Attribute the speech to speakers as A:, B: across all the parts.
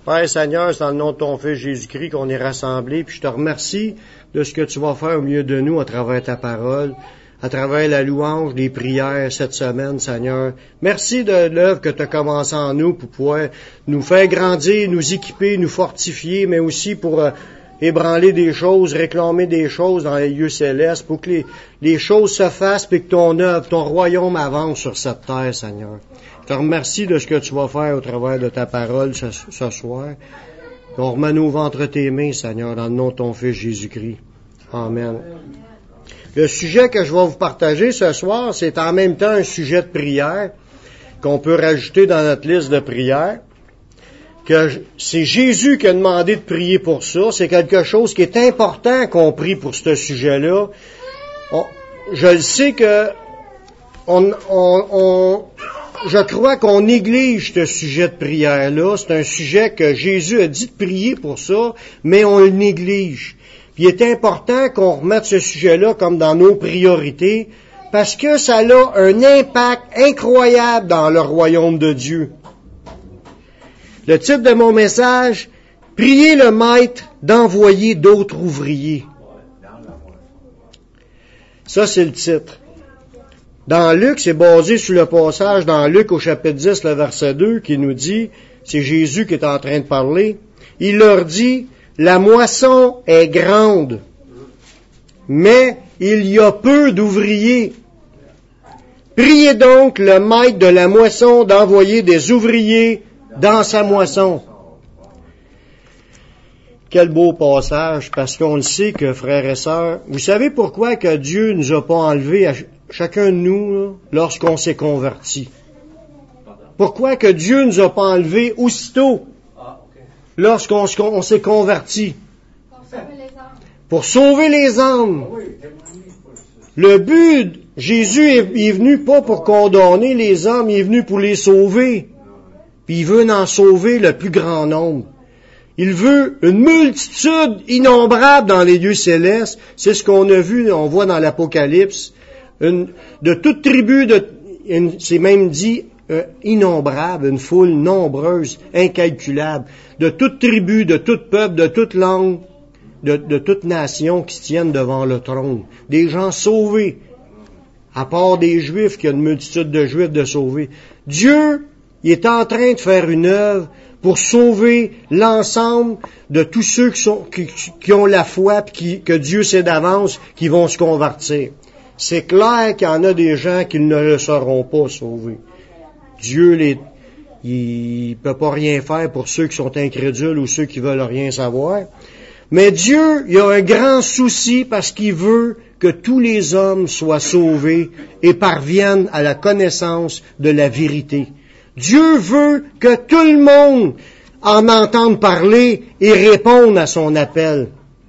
A: Père Seigneur, c'est dans le nom de ton Fils Jésus-Christ qu'on est rassemblés, puis je te remercie de ce que tu vas faire au milieu de nous à travers ta parole, à travers la louange, les prières cette semaine, Seigneur. Merci de l'œuvre que tu as commencé en nous pour pouvoir nous faire grandir, nous équiper, nous fortifier, mais aussi pour ébranler des choses, réclamer des choses dans les lieux célestes, pour que les choses se fassent et que ton œuvre, ton royaume avance sur cette terre, Seigneur. Je te remercie de ce que tu vas faire au travers de ta parole ce soir. On remet nos vies entre tes mains, Seigneur, dans le nom de ton Fils Jésus-Christ. Amen. Le sujet que je vais vous partager ce soir, c'est en même temps un sujet de prière qu'on peut rajouter dans notre liste de prières. Que c'est Jésus qui a demandé de prier pour ça. C'est quelque chose qui est important qu'on prie pour ce sujet-là. Je le sais que je crois qu'on néglige ce sujet de prière-là. C'est un sujet que Jésus a dit de prier pour ça, mais on le néglige. Puis il est important qu'on remette ce sujet-là comme dans nos priorités, parce que ça a un impact incroyable dans le royaume de Dieu. Le titre de mon message, « Priez le Maître d'envoyer d'autres ouvriers ». Ça, c'est le titre. Dans Luc, c'est basé sur le passage dans Luc au chapitre 10, le verset 2, qui nous dit, c'est Jésus qui est en train de parler, il leur dit, « La moisson est grande, mais il y a peu d'ouvriers. Priez donc le Maître de la moisson d'envoyer des ouvriers dans sa moisson. » Quel beau passage, parce qu'on le sait que, frères et sœurs, vous savez pourquoi que Dieu nous a pas enlevés à chacun de nous là, lorsqu'on s'est converti? Pourquoi que Dieu nous a pas enlevés aussitôt lorsqu'on s'est converti? Pour sauver les âmes. Le but, Jésus est venu pas pour condamner les âmes, il est venu pour les sauver. Puis il veut en sauver le plus grand nombre. Il veut une multitude innombrable dans les lieux célestes. C'est ce qu'on a vu, on voit dans l'Apocalypse. De toute tribu, c'est même dit innombrable, une foule nombreuse, incalculable. De toute tribu, de tout peuple, de toute langue, de toute nation qui se tiennent devant le trône. Des gens sauvés. À part des Juifs, qu'il y a une multitude de Juifs de sauvés. Dieu, il est en train de faire une œuvre pour sauver l'ensemble de tous ceux qui ont la foi et que Dieu sait d'avance qui vont se convertir. C'est clair qu'il y en a des gens qui ne le seront pas sauvés. Dieu, il peut pas rien faire pour ceux qui sont incrédules ou ceux qui veulent rien savoir. Mais Dieu, il a un grand souci parce qu'il veut que tous les hommes soient sauvés et parviennent à la connaissance de la vérité. Dieu veut que tout le monde en entende parler et réponde à son appel.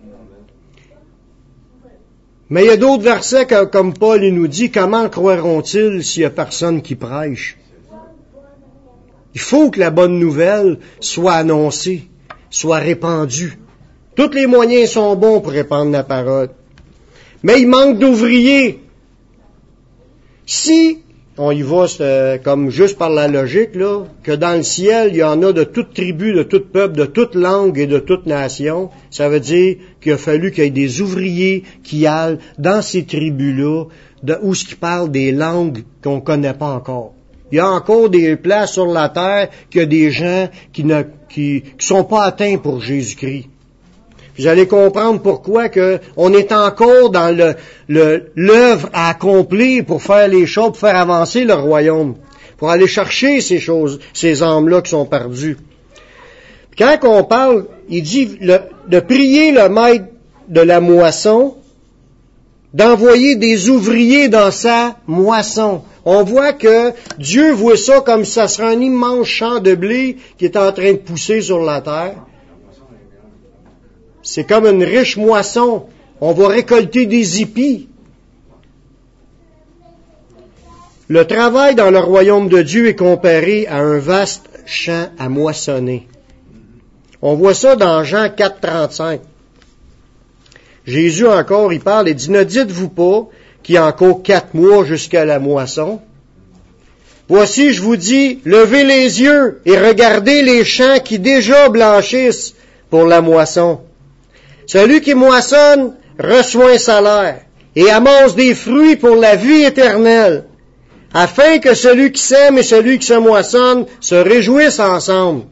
A: Mais il y a d'autres versets comme Paul il nous dit, comment croiront-ils s'il n'y a personne qui prêche? Il faut que la bonne nouvelle soit annoncée, soit répandue. Tous les moyens sont bons pour répandre la parole. Mais il manque d'ouvriers. Si on y va comme juste par la logique, là, que dans le ciel, il y en a de toute tribu, de tout peuple, de toute langue et de toute nation, ça veut dire qu'il a fallu qu'il y ait des ouvriers qui aillent dans ces tribus-là, où ce qui parlent des langues qu'on ne connaît pas encore. Il y a encore des places sur la terre qu'il y a des gens qui sont pas atteints pour Jésus-Christ. Vous allez comprendre pourquoi que on est encore dans l'œuvre à accomplir pour faire les choses, pour faire avancer le royaume, pour aller chercher ces âmes-là qui sont perdues. Puis quand on parle, il dit de prier le Maître de la moisson, d'envoyer des ouvriers dans sa moisson. On voit que Dieu voit ça comme si ça serait un immense champ de blé qui est en train de pousser sur la terre. C'est comme une riche moisson. On va récolter des épis. Le travail dans le royaume de Dieu est comparé à un vaste champ à moissonner. On voit ça dans Jean 4,35. Jésus encore, il parle et dit, ne dites-vous pas qu'il y a encore 4 mois jusqu'à la moisson. Voici, je vous dis, levez les yeux et regardez les champs qui déjà blanchissent pour la moisson. Celui qui moissonne reçoit un salaire et amasse des fruits pour la vie éternelle, afin que celui qui sème et celui qui se moissonne se réjouissent ensemble.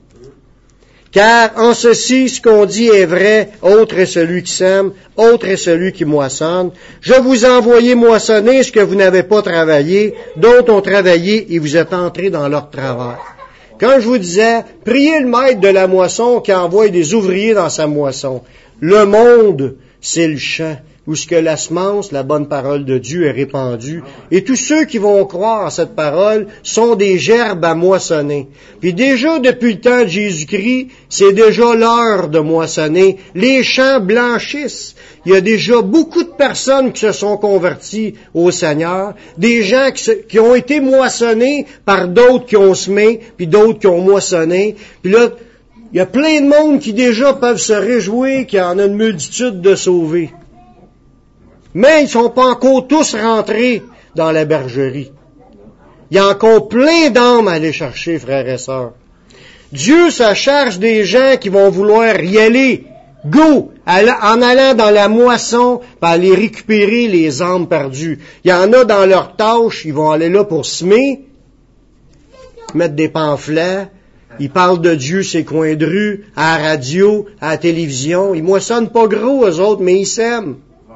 A: Car en ceci, ce qu'on dit est vrai, autre est celui qui sème, autre est celui qui moissonne. Je vous ai envoyé moissonner ce que vous n'avez pas travaillé, d'autres ont travaillé et vous êtes entrés dans leur travail. Quand je vous disais, priez le maître de la moisson qui envoie des ouvriers dans sa moisson. Le monde, c'est le champ, où ce que la semence, la bonne parole de Dieu est répandue. Et tous ceux qui vont croire à cette parole sont des gerbes à moissonner. Puis déjà, depuis le temps de Jésus-Christ, c'est déjà l'heure de moissonner. Les champs blanchissent. Il y a déjà beaucoup de personnes qui se sont converties au Seigneur, des gens qui ont été moissonnés par d'autres qui ont semé, puis d'autres qui ont moissonné. Puis là, il y a plein de monde qui déjà peuvent se réjouir qu'il y en a une multitude de sauvés. Mais ils ne sont pas encore tous rentrés dans la bergerie. Il y a encore plein d'âmes à aller chercher, frères et sœurs. Dieu se charge des gens qui vont vouloir y aller. Go! En allant dans la moisson, pour aller récupérer les âmes perdues. Il y en a dans leur tâche, ils vont aller là pour semer, mettre des pamphlets, ils parlent de Dieu ces coins de rue, à la radio, à la télévision. Ils moissonnent pas gros, eux autres, mais ils sèment.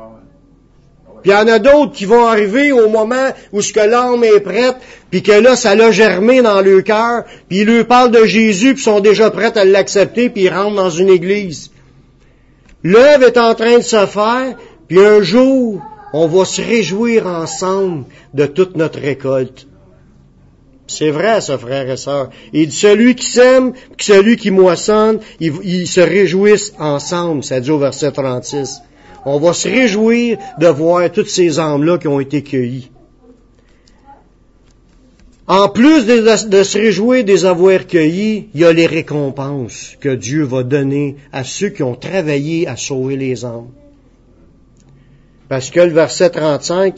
A: Puis il y en a d'autres qui vont arriver au moment où ce que l'âme est prête, puis que là, ça l'a germé dans leur cœur, puis ils lui parlent de Jésus, puis sont déjà prêts à l'accepter, puis ils rentrent dans une église. L'œuvre est en train de se faire, puis un jour, on va se réjouir ensemble de toute notre récolte. C'est vrai, ça, frères et sœurs. Et celui qui sème, celui qui moissonne, ils se réjouissent ensemble, ça dit au verset 36. On va se réjouir de voir toutes ces âmes-là qui ont été cueillies. En plus de se réjouir des avoirs cueillis, il y a les récompenses que Dieu va donner à ceux qui ont travaillé à sauver les âmes. Parce que le verset 35,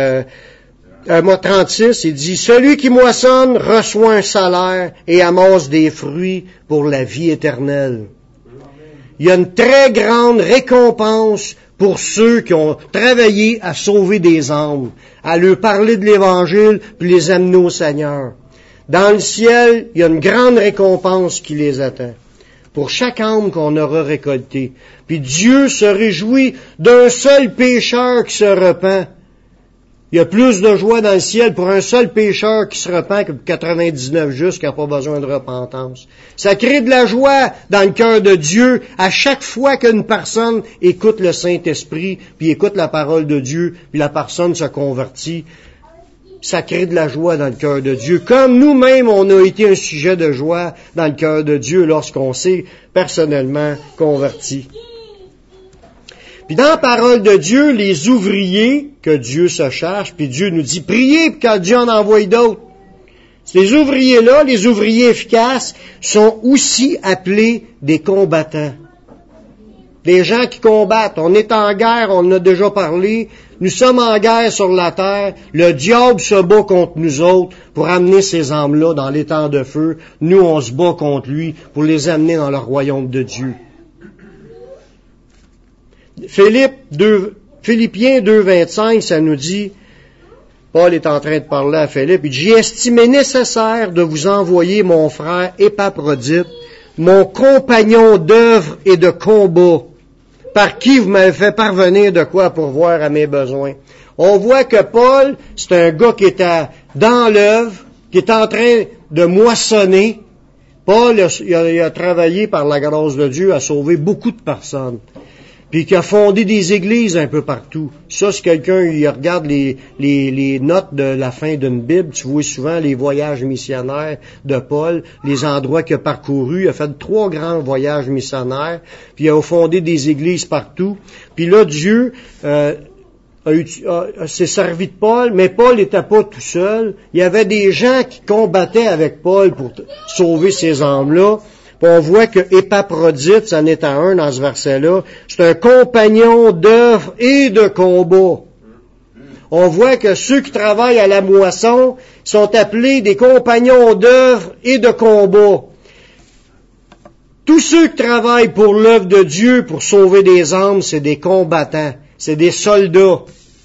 A: 36, il dit, « Celui qui moissonne reçoit un salaire et amasse des fruits pour la vie éternelle. » Il y a une très grande récompense pour ceux qui ont travaillé à sauver des âmes, à leur parler de l'Évangile, puis les amener au Seigneur. Dans le ciel, il y a une grande récompense qui les attend, pour chaque âme qu'on aura récoltée. Puis Dieu se réjouit d'un seul pécheur qui se repent. Il y a plus de joie dans le ciel pour un seul pécheur qui se repent que pour 99 justes qui n'ont pas besoin de repentance. Ça crée de la joie dans le cœur de Dieu à chaque fois qu'une personne écoute le Saint-Esprit, puis écoute la parole de Dieu, puis la personne se convertit. Ça crée de la joie dans le cœur de Dieu. Comme nous-mêmes, on a été un sujet de joie dans le cœur de Dieu lorsqu'on s'est personnellement converti. Puis dans la parole de Dieu, les ouvriers que Dieu se charge, puis Dieu nous dit, priez, puis quand Dieu en envoie d'autres. Ces ouvriers-là, les ouvriers efficaces, sont aussi appelés des combattants. Des gens qui combattent. On est en guerre, on en a déjà parlé. Nous sommes en guerre sur la terre. Le diable se bat contre nous autres pour amener ces âmes-là dans l'étang de feu. Nous, on se bat contre lui pour les amener dans le royaume de Dieu. Philippiens 2,25, ça nous dit, Paul est en train de parler à Philippe, il dit, j'ai estimé nécessaire de vous envoyer mon frère Épaphrodite, mon compagnon d'œuvre et de combat, par qui vous m'avez fait parvenir de quoi pourvoir à mes besoins. On voit que Paul, c'est un gars qui était dans l'œuvre, qui est en train de moissonner. Paul, il a travaillé par la grâce de Dieu à sauver beaucoup de personnes. Puis qui a fondé des églises un peu partout. Ça, si quelqu'un il regarde les notes de la fin d'une Bible, tu vois souvent les voyages missionnaires de Paul, les endroits qu'il a parcourus. Il a fait 3 grands voyages missionnaires, puis il a fondé des églises partout. Puis là, Dieu s'est servi de Paul, mais Paul n'était pas tout seul. Il y avait des gens qui combattaient avec Paul pour sauver ces âmes-là. Puis on voit que Épaphrodite, ça en est à un dans ce verset-là, c'est un compagnon d'œuvre et de combat. on voit que ceux qui travaillent à la moisson sont appelés des compagnons d'œuvre et de combat. Tous ceux qui travaillent pour l'œuvre de Dieu, pour sauver des âmes, c'est des combattants, c'est des soldats.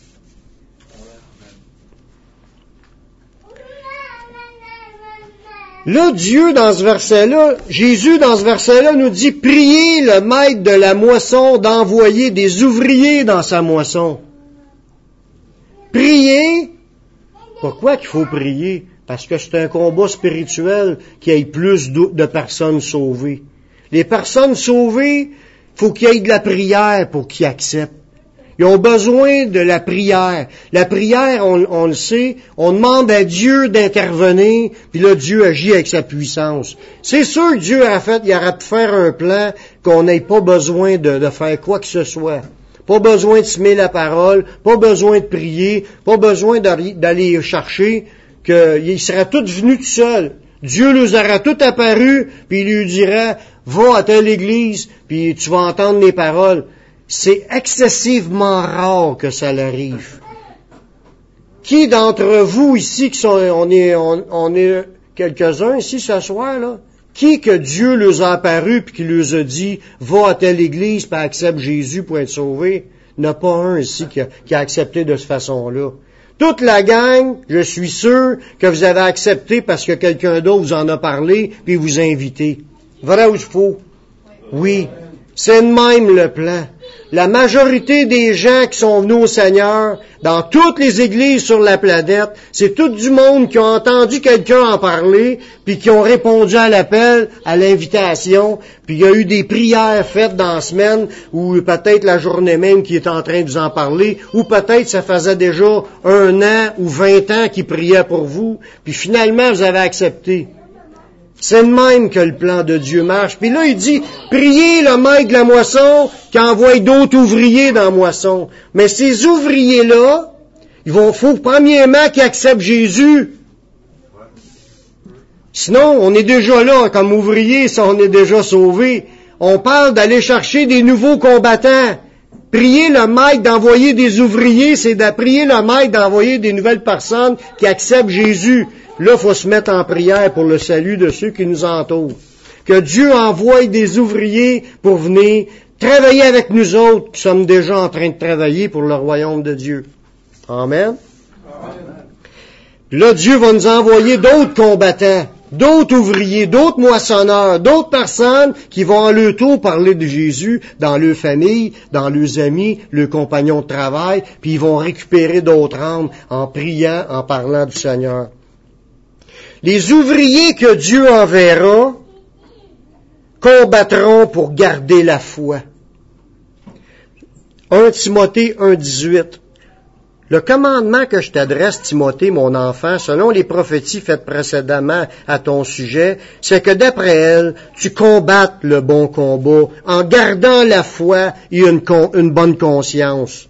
A: Là, Dieu, dans ce verset-là, Jésus, dans ce verset-là, nous dit, priez le maître de la moisson d'envoyer des ouvriers dans sa moisson. Priez. Pourquoi qu'il faut prier? Parce que c'est un combat spirituel qui ait plus de personnes sauvées. Les personnes sauvées, faut qu'il y ait de la prière pour qu'ils acceptent. Ils ont besoin de la prière. La prière, on le sait, on demande à Dieu d'intervenir, puis là, Dieu agit avec sa puissance. C'est sûr que Dieu il aurait pu faire un plan qu'on n'ait pas besoin de faire quoi que ce soit. Pas besoin de semer la parole, pas besoin de prier, pas besoin d'aller chercher, qu'il serait tout venu tout seul. Dieu nous aura tout apparu, puis il lui dirait, va à telle église, puis tu vas entendre les paroles. C'est excessivement rare que ça l'arrive. Qui d'entre vous ici, on est quelques-uns ici ce soir, là, qui que Dieu leur a apparu puis qui leur a dit, va à telle église puis accepte Jésus pour être sauvé? Il n'y en a pas un ici qui a accepté de cette façon-là. Toute la gang, je suis sûr que vous avez accepté parce que quelqu'un d'autre vous en a parlé puis vous a invité. Vrai ou faux? Oui. C'est de même le plan. La majorité des gens qui sont venus au Seigneur, dans toutes les églises sur la planète, c'est tout du monde qui a entendu quelqu'un en parler, puis qui ont répondu à l'appel, à l'invitation, puis il y a eu des prières faites dans la semaine, ou peut-être la journée même qui est en train de vous en parler, ou peut-être ça faisait déjà 1 an ou 20 ans qu'ils priaient pour vous, puis finalement vous avez accepté. C'est de même que le plan de Dieu marche. Puis là, il dit, priez le maître de la moisson qui envoie d'autres ouvriers dans la moisson. Mais ces ouvriers-là, faut premièrement qu'ils acceptent Jésus. Sinon, on est déjà là comme ouvriers, ça, on est déjà sauvés. On parle d'aller chercher des nouveaux combattants. Prier le maître d'envoyer des ouvriers, c'est de prier le maître d'envoyer des nouvelles personnes qui acceptent Jésus. Là, il faut se mettre en prière pour le salut de ceux qui nous entourent. Que Dieu envoie des ouvriers pour venir travailler avec nous autres qui sommes déjà en train de travailler pour le royaume de Dieu. Amen. Puis là, Dieu va nous envoyer d'autres combattants, d'autres ouvriers, d'autres moissonneurs, d'autres personnes qui vont à leur tour parler de Jésus dans leur famille, dans leurs amis, leurs compagnons de travail, puis ils vont récupérer d'autres âmes en priant, en parlant du Seigneur. Les ouvriers que Dieu enverra combattront pour garder la foi. 1 Timothée 1,18. Le commandement que je t'adresse, Timothée, mon enfant, selon les prophéties faites précédemment à ton sujet, c'est que d'après elles, tu combattes le bon combat en gardant la foi et une bonne conscience.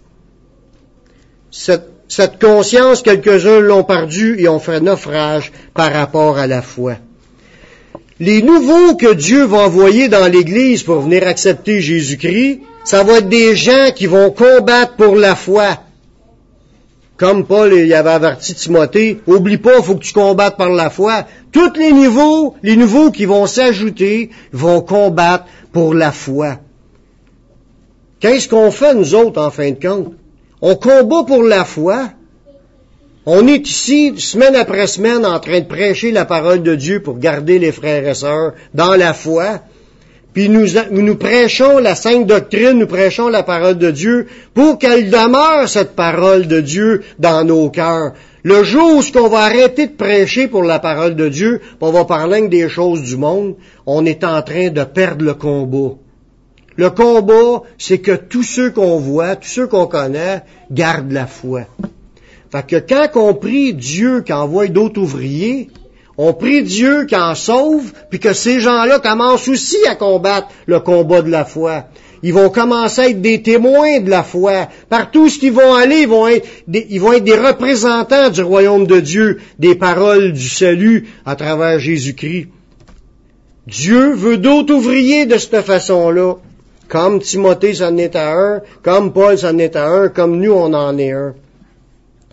A: Cette conscience, quelques-uns l'ont perdue et ont fait naufrage par rapport à la foi. Les nouveaux que Dieu va envoyer dans l'Église pour venir accepter Jésus-Christ, ça va être des gens qui vont combattre pour la foi. Comme Paul il avait averti Timothée, oublie pas, il faut que tu combattes par la foi. Tous les nouveaux qui vont s'ajouter, vont combattre pour la foi. Qu'est-ce qu'on fait, nous autres, en fin de compte? On combat pour la foi. On est ici, semaine après semaine, en train de prêcher la parole de Dieu pour garder les frères et sœurs dans la foi. Puis nous prêchons la sainte doctrine, nous prêchons la parole de Dieu pour qu'elle demeure, cette parole de Dieu, dans nos cœurs. Le jour où on va arrêter de prêcher pour la parole de Dieu, on va parler des choses du monde, on est en train de perdre le combat. Le combat, c'est que tous ceux qu'on voit, tous ceux qu'on connaît, gardent la foi. Fait que quand on prie Dieu qui envoie d'autres ouvriers, on prie Dieu qui en sauve, puis que ces gens-là commencent aussi à combattre le combat de la foi. Ils vont commencer à être des témoins de la foi. Partout où ils vont aller, ils vont être des représentants du royaume de Dieu, des paroles du salut à travers Jésus-Christ. Dieu veut d'autres ouvriers de cette façon-là. Comme Timothée, ça en est à un, comme Paul, ça en est à un, comme nous, on en est un.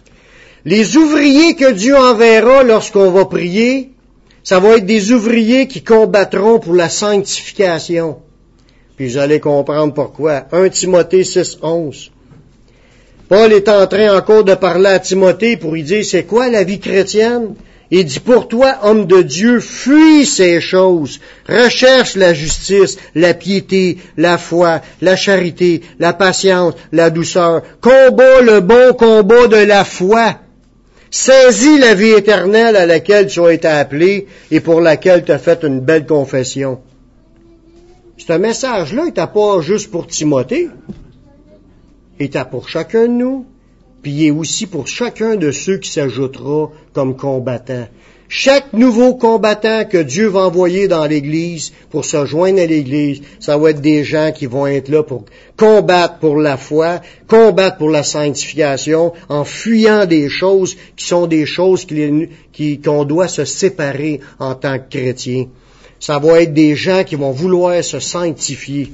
A: Les ouvriers que Dieu enverra lorsqu'on va prier, ça va être des ouvriers qui combattront pour la sanctification. Puis vous allez comprendre pourquoi. 1 Timothée 6:11. Paul est en train encore de parler à Timothée pour lui dire, c'est quoi la vie chrétienne? Il dit, pour toi, homme de Dieu, fuis ces choses. Recherche la justice, la piété, la foi, la charité, la patience, la douceur. Combat le bon combat de la foi. Saisis la vie éternelle à laquelle tu as été appelé et pour laquelle tu as fait une belle confession. Ce message-là, il n'était pas juste pour Timothée. Il était pour chacun de nous. Puis il est aussi pour chacun de ceux qui s'ajoutera comme combattants. Chaque nouveau combattant que Dieu va envoyer dans l'Église pour se joindre à l'Église, ça va être des gens qui vont être là pour combattre pour la foi, combattre pour la sanctification, en fuyant des choses qui sont des choses qu'on doit se séparer en tant que chrétien. Ça va être des gens qui vont vouloir se sanctifier.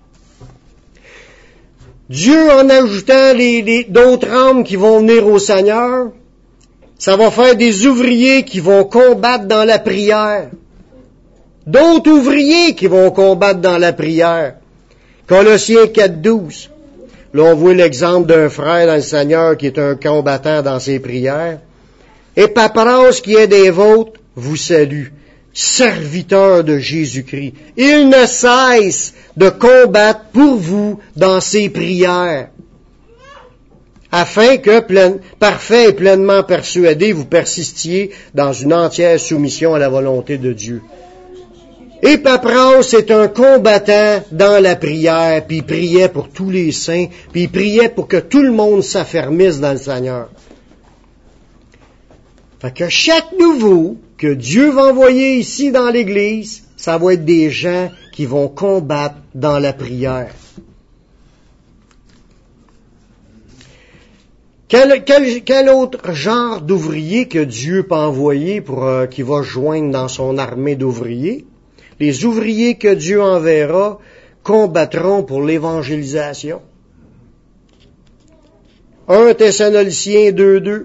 A: Dieu, en ajoutant d'autres âmes qui vont venir au Seigneur, ça va faire des ouvriers qui vont combattre dans la prière. D'autres ouvriers qui vont combattre dans la prière. Colossiens 4:12. Là, on voit l'exemple d'un frère dans le Seigneur qui est un combattant dans ses prières. Et Papras, qui est des vôtres, vous salue, serviteur de Jésus-Christ. Il ne cesse de combattre pour vous dans ses prières, afin que, parfait et pleinement persuadé, vous persistiez dans une entière soumission à la volonté de Dieu. Et Papras est un combattant dans la prière, puis il priait pour tous les saints, puis il priait pour que tout le monde s'affermisse dans le Seigneur. Fait que chaque nouveau que Dieu va envoyer ici dans l'Église, ça va être des gens qui vont combattre dans la prière. Quel autre genre d'ouvrier que Dieu peut envoyer qui va joindre dans son armée d'ouvriers? Les ouvriers que Dieu enverra combattront pour l'évangélisation. 1 Thessaloniciens 2:2.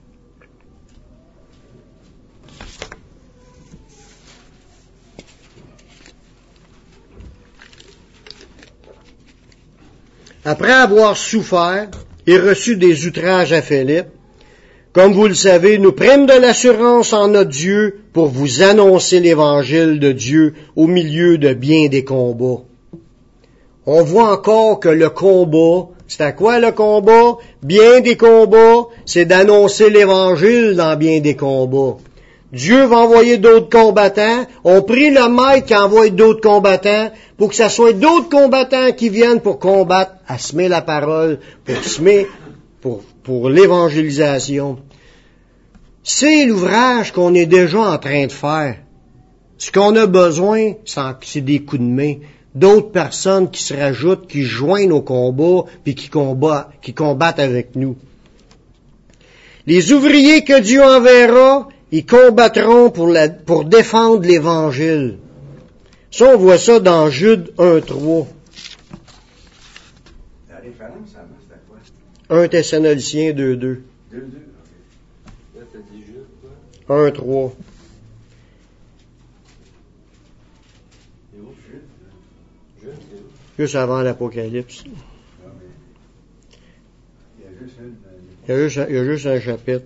A: Après avoir souffert et reçu des outrages à Philippe, comme vous le savez, nous prîmes de l'assurance en notre Dieu pour vous annoncer l'évangile de Dieu au milieu de bien des combats. On voit encore que le combat, c'est à quoi le combat? Bien des combats, c'est d'annoncer l'évangile dans bien des combats. Dieu va envoyer d'autres combattants. On prie le maître qui envoie d'autres combattants pour que ça soit d'autres combattants qui viennent pour combattre, à semer la parole, pour l'évangélisation. C'est l'ouvrage qu'on est déjà en train de faire. Ce qu'on a besoin, c'est des coups de main. D'autres personnes qui se rajoutent, qui joignent au combat, puis qui combattent avec nous. Les ouvriers que Dieu enverra, ils combattront pour défendre l'Évangile. Ça, on voit ça dans Jude 1:3.
B: La référence, ça marche, c'était quoi?
A: 1 Thessaloniciens 2:2.
B: 2:2, ok. Là, t'as dit Jude, quoi?
A: 1:3.
B: C'est où, Jude? Jude, c'est où?
A: Juste avant l'Apocalypse.
B: Non, mais il y a juste
A: Il y a juste un chapitre.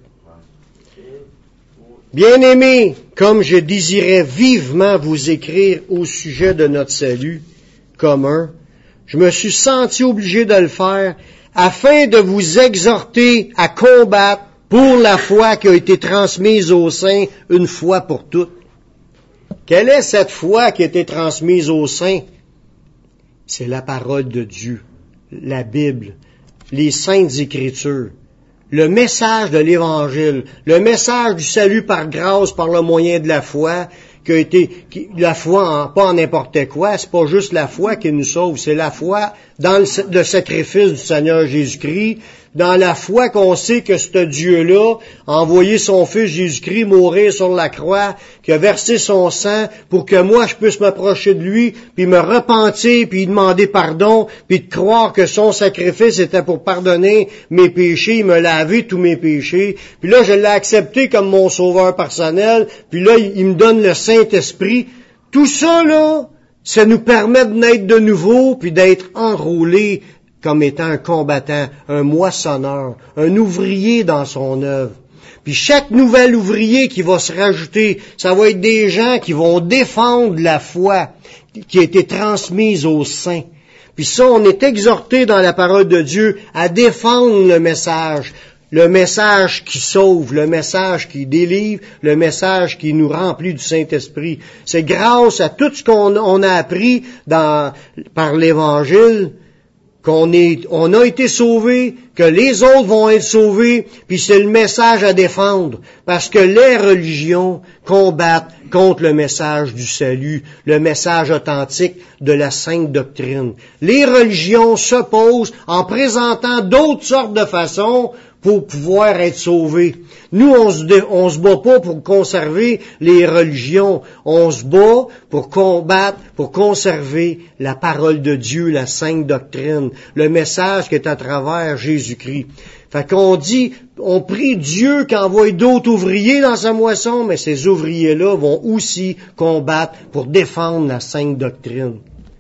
A: Bien-aimés, comme je désirais vivement vous écrire au sujet de notre salut commun, je me suis senti obligé de le faire afin de vous exhorter à combattre pour la foi qui a été transmise aux saints une fois pour toutes. Quelle est cette foi qui a été transmise aux saints? C'est la parole de Dieu, la Bible, les saintes Écritures. Le message de l'Évangile, le message du salut par grâce par le moyen de la foi, la foi pas en n'importe quoi, c'est pas juste la foi qui nous sauve, c'est la foi dans le sacrifice du Seigneur Jésus-Christ, dans la foi qu'on sait que ce Dieu-là a envoyé son Fils Jésus-Christ mourir sur la croix, qui a versé son sang pour que moi je puisse m'approcher de lui, puis me repentir, puis demander pardon, puis de croire que son sacrifice était pour pardonner mes péchés, il me laver tous mes péchés. Puis là, je l'ai accepté comme mon sauveur personnel, puis là, il me donne le Saint-Esprit. Tout ça, là, ça nous permet de naître de nouveau, puis d'être enrôlés comme étant un combattant, un moissonneur, un ouvrier dans son œuvre. Puis chaque nouvel ouvrier qui va se rajouter, ça va être des gens qui vont défendre la foi qui a été transmise aux saints. Puis ça, on est exhorté dans la parole de Dieu à défendre le message qui sauve, le message qui délivre, le message qui nous remplit du Saint-Esprit. C'est grâce à tout ce qu'on a appris par l'Évangile qu'on a été sauvés, que les autres vont être sauvés, puis c'est le message à défendre, parce que les religions combattent contre le message du salut, le message authentique de la sainte doctrine. Les religions s'opposent en présentant d'autres sortes de façons pour pouvoir être sauvés. Nous, on se bat pas pour conserver les religions. On se bat pour combattre, pour conserver la parole de Dieu, la sainte doctrine, le message qui est à travers Jésus-Christ. Fait qu'on dit, on prie Dieu qui envoie d'autres ouvriers dans sa moisson, mais ces ouvriers-là vont aussi combattre pour défendre la sainte doctrine.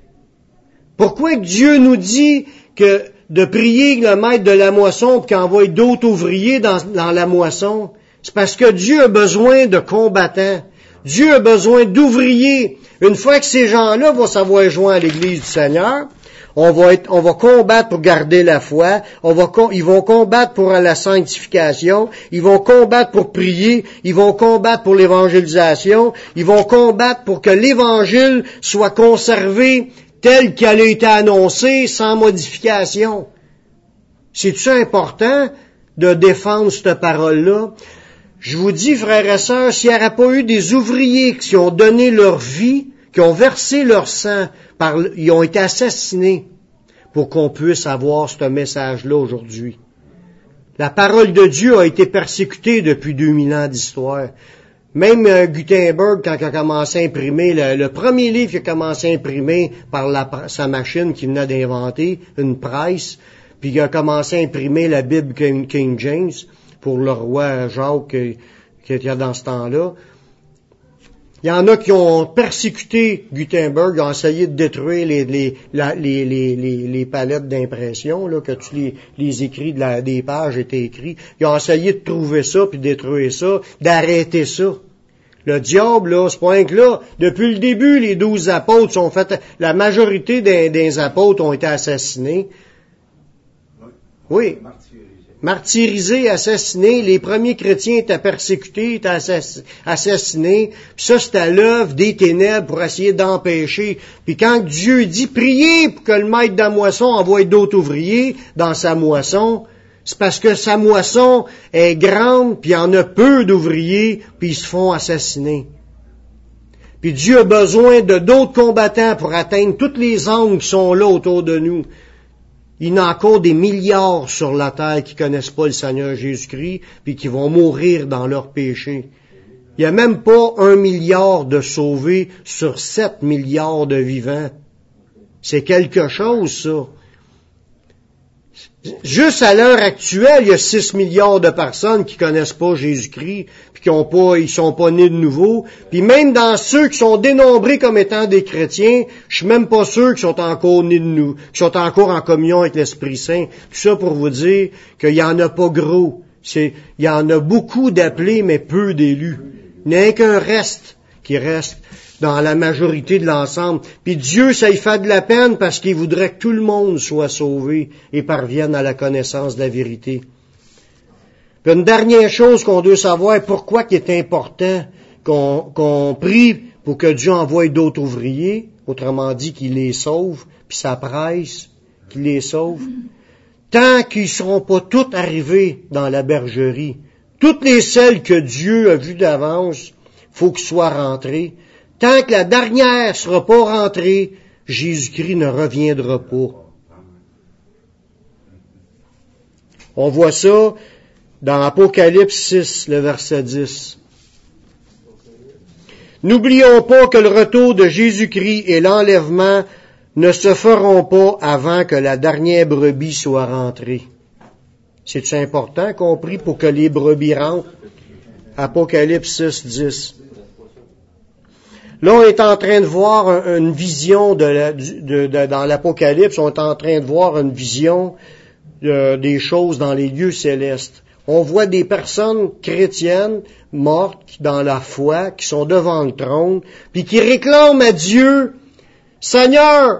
A: Pourquoi Dieu nous dit que de prier le maître de la moisson pour qu'il envoie d'autres ouvriers dans la moisson? C'est parce que Dieu a besoin de combattants. Dieu a besoin d'ouvriers. Une fois que ces gens-là vont s'avoir joints à l'Église du Seigneur, on va combattre pour garder la foi, ils vont combattre pour la sanctification, ils vont combattre pour prier, ils vont combattre pour l'évangélisation, ils vont combattre pour que l'Évangile soit conservé tel qu'elle a été annoncée, sans modification. C'est-tu important de défendre cette parole-là? Je vous dis, frères et sœurs, s'il n'y aurait pas eu des ouvriers qui ont donné leur vie, qui ont versé leur sang, ils ont été assassinés pour qu'on puisse avoir ce message-là aujourd'hui. La parole de Dieu a été persécutée depuis 2000 ans d'histoire. Même Gutenberg, quand il a commencé à imprimer, le premier livre qu'il a commencé à imprimer par sa machine qu'il venait d'inventer, une presse, puis il a commencé à imprimer la Bible King James pour le roi Jacques qui était dans ce temps-là. Il y en a qui ont persécuté Gutenberg, ils ont essayé de détruire les palettes d'impression, là, que tous les écrits des pages étaient écrits. Ils ont essayé de trouver ça, puis de détruire ça, d'arrêter ça. Le diable, là, ce point-là, depuis le début, les 12 apôtres sont faits, la majorité des apôtres ont été assassinés. Oui. Martyrisés, assassinés. Les premiers chrétiens étaient persécutés, étaient assassinés. Puis ça, c'était l'œuvre des ténèbres pour essayer d'empêcher. Puis quand Dieu dit, priez pour que le maître de la moisson envoie d'autres ouvriers dans sa moisson, c'est parce que sa moisson est grande, puis il y en a peu d'ouvriers, puis ils se font assassiner. Puis Dieu a besoin de d'autres combattants pour atteindre toutes les âmes qui sont là autour de nous. Il y en a encore des milliards sur la terre qui connaissent pas le Seigneur Jésus-Christ, puis qui vont mourir dans leurs péchés. Il n'y a même pas 1 milliard de sauvés sur 7 milliards de vivants. C'est quelque chose, ça. Juste à l'heure actuelle, il y a 6 milliards de personnes qui connaissent pas Jésus-Christ, puis ils sont pas nés de nouveau. Puis même dans ceux qui sont dénombrés comme étant des chrétiens, je suis même pas sûr qu'ils sont encore nés de nous, qui sont encore en communion avec l'Esprit Saint. Tout ça pour vous dire qu'il y en a pas gros. Il y en a beaucoup d'appelés, mais peu d'élus. Il n'y a qu'un reste qui reste dans la majorité de l'ensemble. Puis Dieu, ça y fait de la peine parce qu'il voudrait que tout le monde soit sauvé et parvienne à la connaissance de la vérité. Puis une dernière chose qu'on doit savoir, pourquoi il est important qu'on prie pour que Dieu envoie d'autres ouvriers, autrement dit qu'il les sauve, puis ça presse qu'il les sauve. Tant qu'ils ne seront pas tous arrivés dans la bergerie, toutes les celles que Dieu a vues d'avance, faut qu'ils soient rentrés. Tant que la dernière ne sera pas rentrée, Jésus-Christ ne reviendra pas. On voit ça dans Apocalypse 6, le verset 10. N'oublions pas que le retour de Jésus-Christ et l'enlèvement ne se feront pas avant que la dernière brebis soit rentrée. C'est-tu important, compris, pour que les brebis rentrent? Apocalypse 6, 10. Là, on est en train de voir une vision dans l'Apocalypse, on est en train de voir une vision des choses dans les lieux célestes. On voit des personnes chrétiennes mortes dans la foi, qui sont devant le trône, puis qui réclament à Dieu, « Seigneur,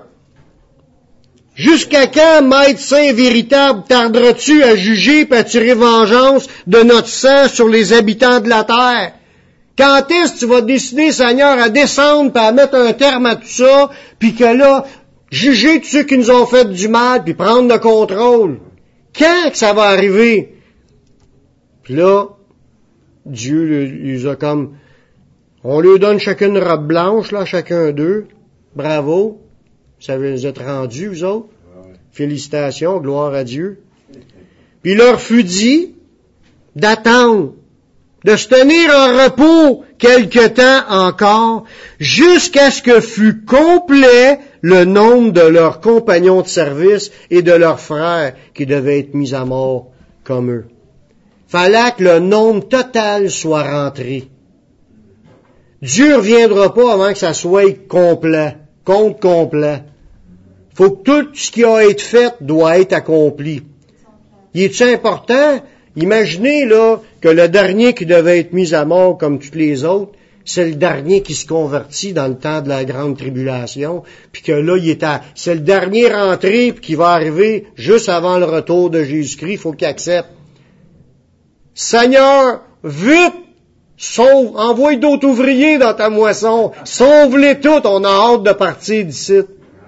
A: jusqu'à quand, Maître Saint véritable, tarderas-tu à juger et à tirer vengeance de notre sang sur les habitants de la terre? Quand est-ce que tu vas décider, Seigneur, à descendre et à mettre un terme à tout ça, puis que là, juger tous ceux qui nous ont fait du mal, puis prendre le contrôle? Quand que ça va arriver? » Puis là, Dieu les a comme... On leur donne chacun une robe blanche, là, chacun d'eux. Bravo. Vous êtes rendus, vous autres. Félicitations, gloire à Dieu. Puis il leur fut dit d'attendre, de se tenir en repos quelque temps encore, jusqu'à ce que fût complet le nombre de leurs compagnons de service et de leurs frères qui devaient être mis à mort comme eux. Fallait que le nombre total soit rentré. Dieu ne reviendra pas avant que ça soit complet, compte complet. Faut que tout ce qui a été fait doit être accompli. Il est important? Imaginez là que le dernier qui devait être mis à mort comme tous les autres, c'est le dernier qui se convertit dans le temps de la grande tribulation, puis que là, c'est le dernier rentré, puis qui va arriver juste avant le retour de Jésus-Christ, il faut qu'il accepte. Seigneur, vite, sauve, envoie d'autres ouvriers dans ta moisson, sauve-les toutes, on a hâte de partir d'ici.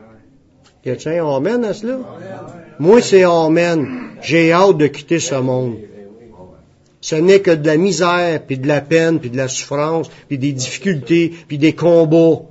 A: Y a-t-il un amen à cela? Moi, c'est amen. J'ai hâte de quitter ce monde. Ce n'est que de la misère, puis de la peine, puis de la souffrance, puis des difficultés, puis des combats.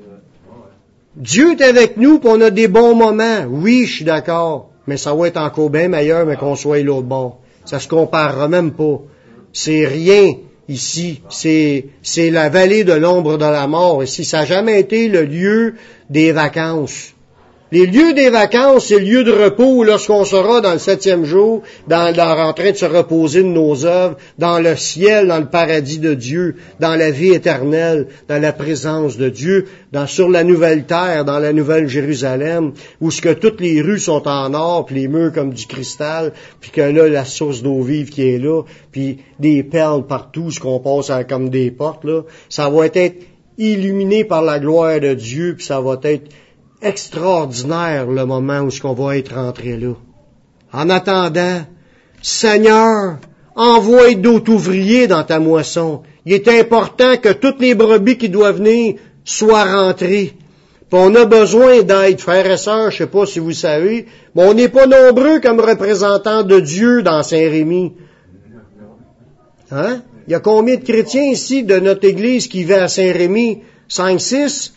A: Dieu est avec nous, puis on a des bons moments. Oui, je suis d'accord, mais ça va être encore bien meilleur, mais qu'on soit l'autre bord. Ça se comparera même pas. C'est rien ici. C'est la vallée de l'ombre de la mort. Ici, ça n'a jamais été le lieu des vacances. Les lieux des vacances, c'est le lieu de repos lorsqu'on sera dans le 7e jour, en train de se reposer de nos œuvres, dans le ciel, dans le paradis de Dieu, dans la vie éternelle, dans la présence de Dieu, sur la nouvelle terre, dans la nouvelle Jérusalem, où ce que toutes les rues sont en or, puis les murs comme du cristal, puis que là, la source d'eau vive qui est là, puis des perles partout, ce qu'on passe comme des portes, là, ça va être illuminé par la gloire de Dieu, puis ça va être extraordinaire le moment où on va être rentré là. En attendant, Seigneur, envoie d'autres ouvriers dans ta moisson. Il est important que toutes les brebis qui doivent venir soient rentrées. Puis on a besoin d'aide, frères et sœurs, je sais pas si vous savez, mais on n'est pas nombreux comme représentants de Dieu dans Saint-Rémy. Hein? Il y a combien de chrétiens ici de notre église qui vit à Saint-Rémy? 5, 6?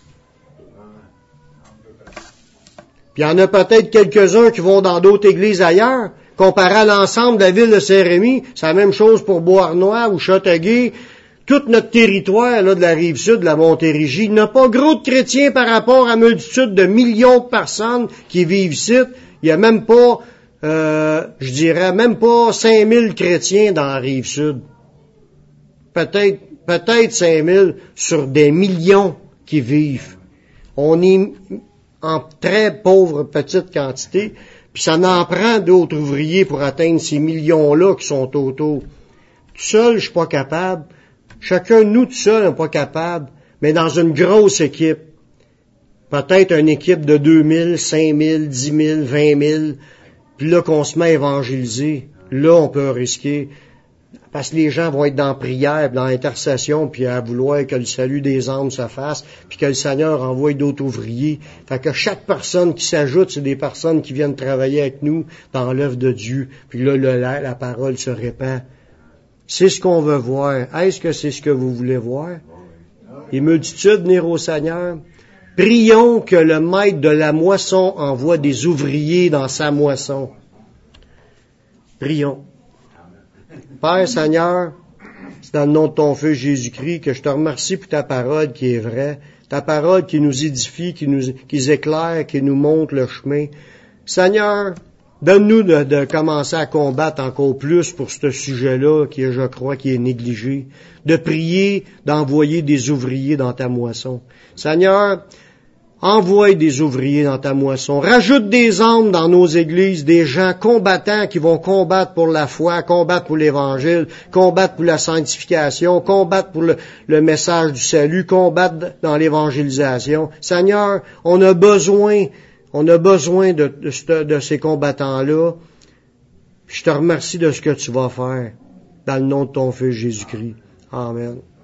A: Puis il y en a peut-être quelques-uns qui vont dans d'autres églises ailleurs. Comparé à l'ensemble de la ville de Saint-Rémy, c'est la même chose pour Beauharnois ou Châteauguay. Tout notre territoire là, de la Rive-Sud, de la Montérégie, il n'y a pas gros de chrétiens par rapport à une multitude de millions de personnes qui vivent ici. Il n'y a même pas, je dirais, même pas 5000 chrétiens dans la Rive-Sud. Peut-être 5000 sur des millions qui vivent. On est en très pauvre petite quantité, puis ça n'en prend d'autres ouvriers pour atteindre ces millions-là qui sont autour. Tout seul, je suis pas capable. Chacun de nous, tout seul, n'est pas capable. Mais dans une grosse équipe, peut-être une équipe de 2000, 5000, 10 000, 20 000, puis là qu'on se met à évangéliser, là on peut risquer. Parce que les gens vont être dans la prière, dans l'intercession, puis à vouloir que le salut des âmes se fasse, puis que le Seigneur envoie d'autres ouvriers. Fait que chaque personne qui s'ajoute, c'est des personnes qui viennent travailler avec nous dans l'œuvre de Dieu. Puis là, la parole se répand. C'est ce qu'on veut voir. Est-ce que c'est ce que vous voulez voir? Les multitudes venir au Seigneur. Prions que le maître de la moisson envoie des ouvriers dans sa moisson. Prions. Père Seigneur, c'est dans le nom de ton Fils Jésus-Christ que je te remercie pour ta parole qui est vraie, ta parole qui nous édifie, qui éclaire, qui nous montre le chemin. Seigneur, donne-nous de commencer à combattre encore plus pour ce sujet-là qui, je crois, qui est négligé, de prier, d'envoyer des ouvriers dans ta moisson. Seigneur, envoie des ouvriers dans ta moisson. Rajoute des âmes dans nos églises, des gens combattants qui vont combattre pour la foi, combattre pour l'Évangile, combattre pour la sanctification, combattre pour le message du salut, combattre dans l'évangélisation. Seigneur, on a besoin de ces combattants-là. Je te remercie de ce que tu vas faire. Dans le nom de ton Fils Jésus-Christ. Amen.